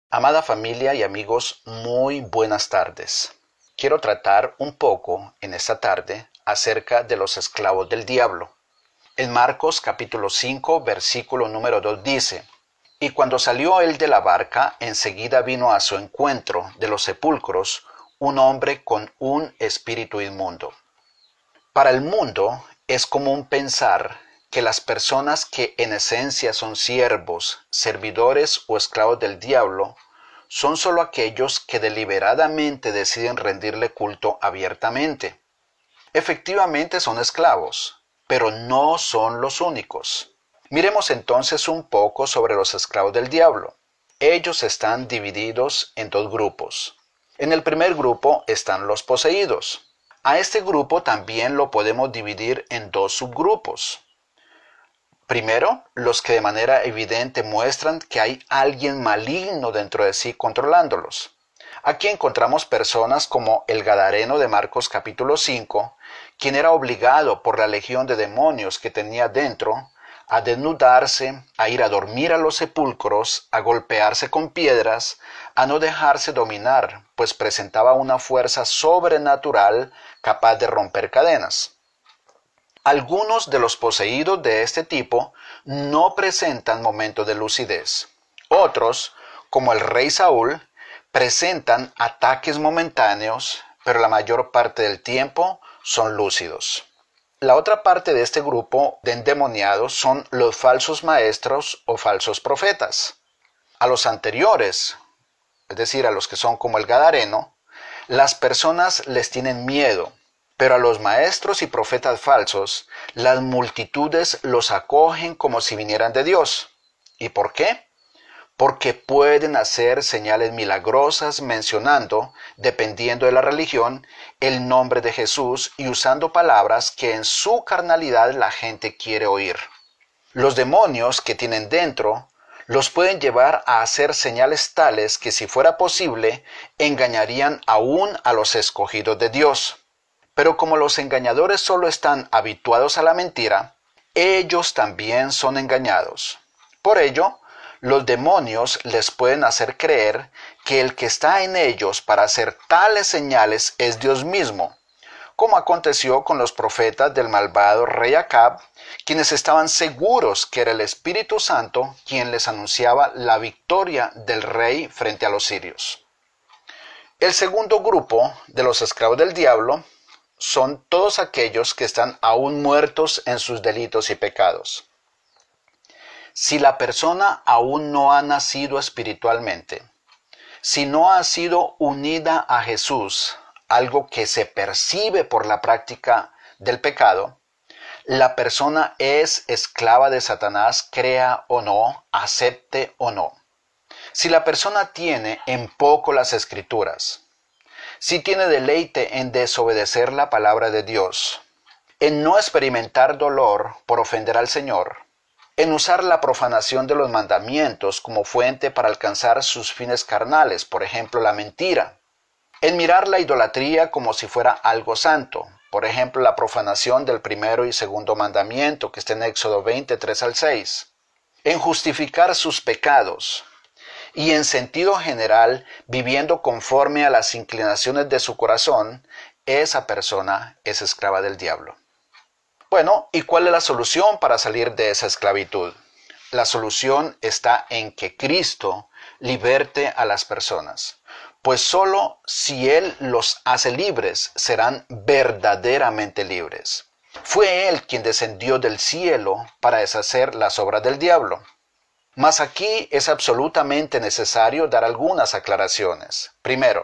Amada familia y amigos, muy buenas tardes. Quiero tratar un poco en esta tarde acerca de los esclavos del diablo. En Marcos capítulo 5, versículo número 2 dice: Y cuando salió él de la barca, enseguida vino a su encuentro de los sepulcros un hombre con un espíritu inmundo. Para el mundo es común pensar que las personas que en esencia son siervos, servidores o esclavos del diablo son solo aquellos que deliberadamente deciden rendirle culto abiertamente. Efectivamente son esclavos, pero no son los únicos. Miremos entonces un poco sobre los esclavos del diablo. Ellos están divididos en dos grupos. En el primer grupo están los poseídos. A este grupo también lo podemos dividir en dos subgrupos. Primero, los que de manera evidente muestran que hay alguien maligno dentro de sí controlándolos. Aquí encontramos personas como el Gadareno de Marcos capítulo 5, quien era obligado por la legión de demonios que tenía dentro a desnudarse, a ir a dormir a los sepulcros, a golpearse con piedras, a no dejarse dominar, pues presentaba una fuerza sobrenatural capaz de romper cadenas. Algunos de los poseídos de este tipo no presentan momentos de lucidez. Otros, como el rey Saúl, presentan ataques momentáneos, pero la mayor parte del tiempo son lúcidos. La otra parte de este grupo de endemoniados son los falsos maestros o falsos profetas. A los anteriores, es decir, a los que son como el Gadareno, las personas les tienen miedo, pero a los maestros y profetas falsos, las multitudes los acogen como si vinieran de Dios. ¿Y por qué? Porque pueden hacer señales milagrosas mencionando, dependiendo de la religión, el nombre de Jesús y usando palabras que en su carnalidad la gente quiere oír. Los demonios que tienen dentro los pueden llevar a hacer señales tales que, si fuera posible, engañarían aún a los escogidos de Dios. Pero como los engañadores solo están habituados a la mentira, ellos también son engañados. Por ello, los demonios les pueden hacer creer que el que está en ellos para hacer tales señales es Dios mismo, como aconteció con los profetas del malvado rey Acab, quienes estaban seguros que era el Espíritu Santo quien les anunciaba la victoria del rey frente a los sirios. El segundo grupo de los esclavos del diablo son todos aquellos que están aún muertos en sus delitos y pecados. Si la persona aún no ha nacido espiritualmente, si no ha sido unida a Jesús, algo que se percibe por la práctica del pecado, la persona es esclava de Satanás, crea o no, acepte o no. Si la persona tiene en poco las Escrituras, si tiene deleite en desobedecer la palabra de Dios, en no experimentar dolor por ofender al Señor, en usar la profanación de los mandamientos como fuente para alcanzar sus fines carnales, por ejemplo la mentira, en mirar la idolatría como si fuera algo santo, por ejemplo la profanación del primero y segundo mandamiento que está en Éxodo 20, 3 al 6, en justificar sus pecados, y en sentido general, viviendo conforme a las inclinaciones de su corazón, esa persona es esclava del diablo. Bueno, ¿y cuál es la solución para salir de esa esclavitud? La solución está en que Cristo liberte a las personas, pues solo si Él los hace libres, serán verdaderamente libres. Fue Él quien descendió del cielo para deshacer las obras del diablo. Mas aquí es absolutamente necesario dar algunas aclaraciones. Primero,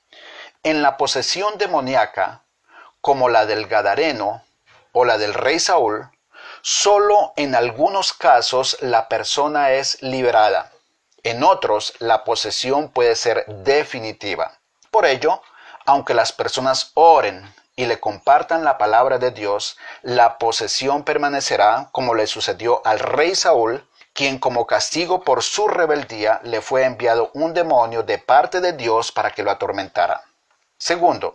en la posesión demoníaca, como la del Gadareno o la del rey Saúl, solo en algunos casos la persona es liberada. En otros, la posesión puede ser definitiva. Por ello, aunque las personas oren y le compartan la palabra de Dios, la posesión permanecerá, como le sucedió al rey Saúl, quien como castigo por su rebeldía le fue enviado un demonio de parte de Dios para que lo atormentara. Segundo,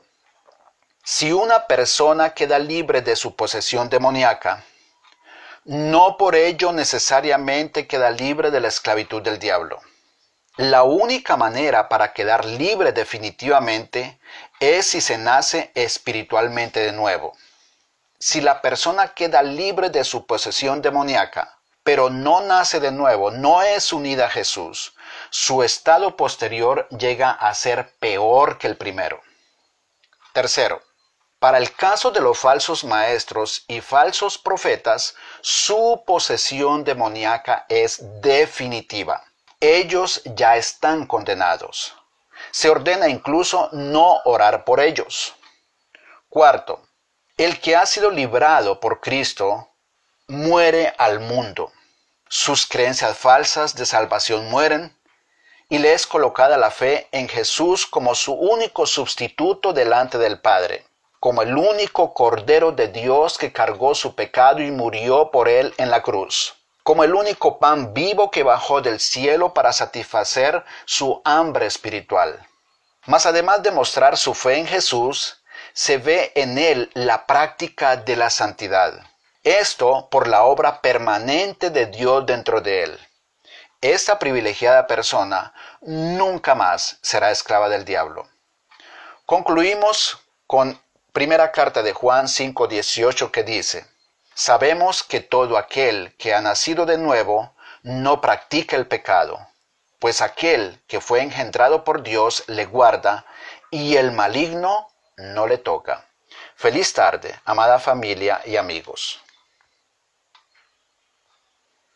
si una persona queda libre de su posesión demoníaca, no por ello necesariamente queda libre de la esclavitud del diablo. La única manera para quedar libre definitivamente es si se nace espiritualmente de nuevo. Si la persona queda libre de su posesión demoníaca, pero no nace de nuevo, no es unida a Jesús, su estado posterior llega a ser peor que el primero. Tercero, para el caso de los falsos maestros y falsos profetas, su posesión demoníaca es definitiva. Ellos ya están condenados. Se ordena incluso no orar por ellos. Cuarto, el que ha sido librado por Cristo muere al mundo. Sus creencias falsas de salvación mueren y le es colocada la fe en Jesús como su único sustituto delante del Padre, como el único Cordero de Dios que cargó su pecado y murió por él en la cruz, como el único pan vivo que bajó del cielo para satisfacer su hambre espiritual. Mas además de mostrar su fe en Jesús, se ve en él la práctica de la santidad. Esto por la obra permanente de Dios dentro de él. Esta privilegiada persona nunca más será esclava del diablo. Concluimos con primera carta de Juan 5:18 que dice: sabemos que todo aquel que ha nacido de nuevo no practica el pecado, pues aquel que fue engendrado por Dios le guarda y el maligno no le toca. Feliz tarde, amada familia y amigos.